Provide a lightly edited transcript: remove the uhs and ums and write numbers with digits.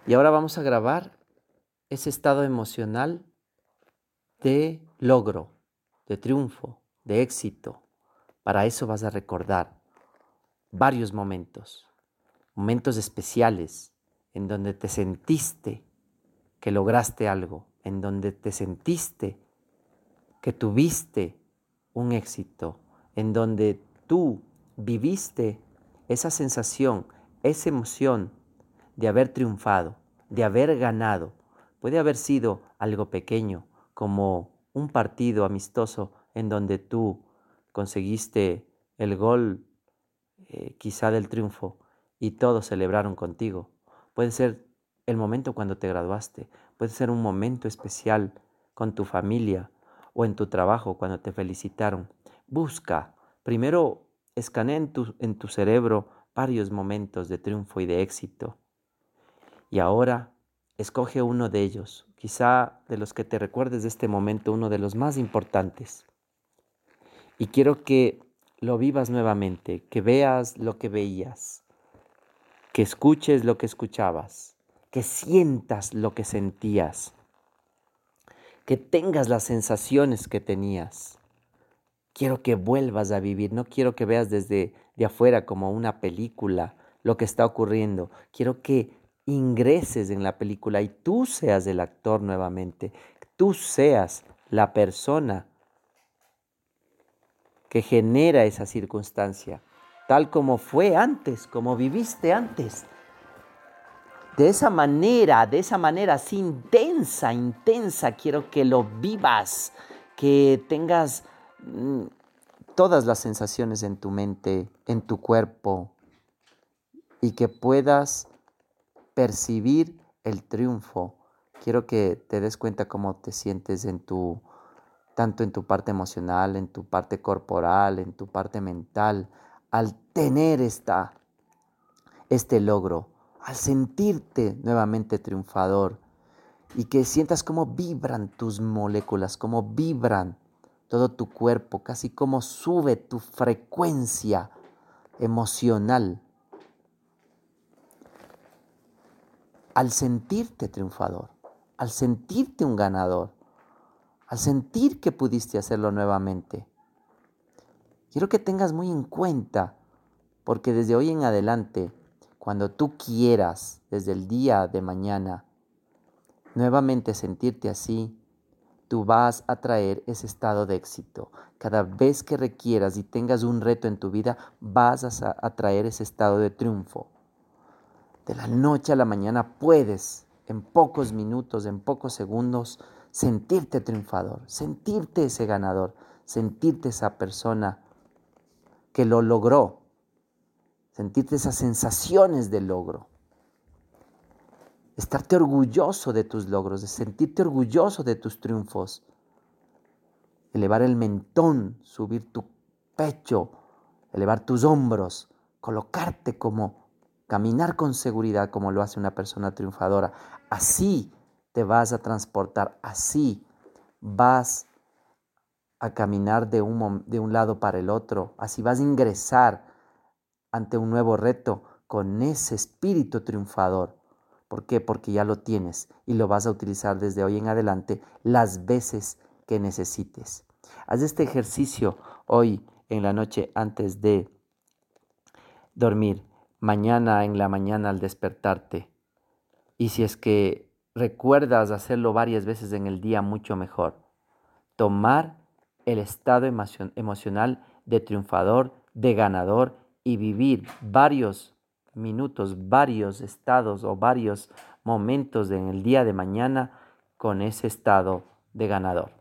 Y ahora vamos a grabar ese estado emocional de logro, de triunfo, de éxito. Para eso vas a recordar varios momentos especiales en donde te sentiste que lograste algo, en donde te sentiste que tuviste un éxito, en donde tú viviste esa sensación, esa emoción de haber triunfado, de haber ganado. Puede haber sido algo pequeño, como un partido amistoso en donde tú conseguiste el gol, quizá del triunfo, y todos celebraron contigo. Puede ser el momento cuando te graduaste, puede ser un momento especial con tu familia o en tu trabajo cuando te felicitaron. Busca, primero escanea en tu cerebro varios momentos de triunfo y de éxito. Y ahora escoge uno de ellos, quizá de los que te recuerdes de este momento, uno de los más importantes. Y quiero que lo vivas nuevamente, que veas lo que veías, que escuches lo que escuchabas, que sientas lo que sentías, que tengas las sensaciones que tenías. Quiero que vuelvas a vivir, no quiero que veas desde de afuera como una película lo que está ocurriendo. Quiero que ingreses en la película y tú seas el actor nuevamente, tú seas la persona que genera esa circunstancia, tal como fue antes, como viviste antes. De esa manera así intensa, quiero que lo vivas, que tengas todas las sensaciones en tu mente, en tu cuerpo, y que puedas percibir el triunfo. Quiero que te des cuenta cómo te sientes tanto en tu parte emocional, en tu parte corporal, en tu parte mental, al tener este logro, al sentirte nuevamente triunfador y que sientas cómo vibran tus moléculas, cómo vibran todo tu cuerpo, casi como sube tu frecuencia emocional al sentirte triunfador, al sentirte un ganador, al sentir que pudiste hacerlo nuevamente. Quiero que tengas muy en cuenta, porque desde hoy en adelante, cuando tú quieras, desde el día de mañana, nuevamente sentirte así, tú vas a traer ese estado de éxito. Cada vez que requieras y tengas un reto en tu vida, vas a traer ese estado de triunfo. De la noche a la mañana puedes, en pocos minutos, en pocos segundos, sentirte triunfador, sentirte ese ganador, sentirte esa persona que lo logró, sentirte esas sensaciones de logro. Estarte orgulloso de tus logros, de sentirte orgulloso de tus triunfos. Elevar el mentón, subir tu pecho, elevar tus hombros, colocarte caminar con seguridad como lo hace una persona triunfadora. Así te vas a transportar, así vas a caminar de un lado para el otro, así vas a ingresar ante un nuevo reto con ese espíritu triunfador. ¿Por qué? Porque ya lo tienes y lo vas a utilizar desde hoy en adelante las veces que necesites. Haz este ejercicio hoy en la noche antes de dormir, mañana en la mañana al despertarte. Y si es que recuerdas hacerlo varias veces en el día, mucho mejor. Tomar el estado emocional de triunfador, de ganador y vivir varios minutos, varios estados o varios momentos en el día de mañana con ese estado de ganador.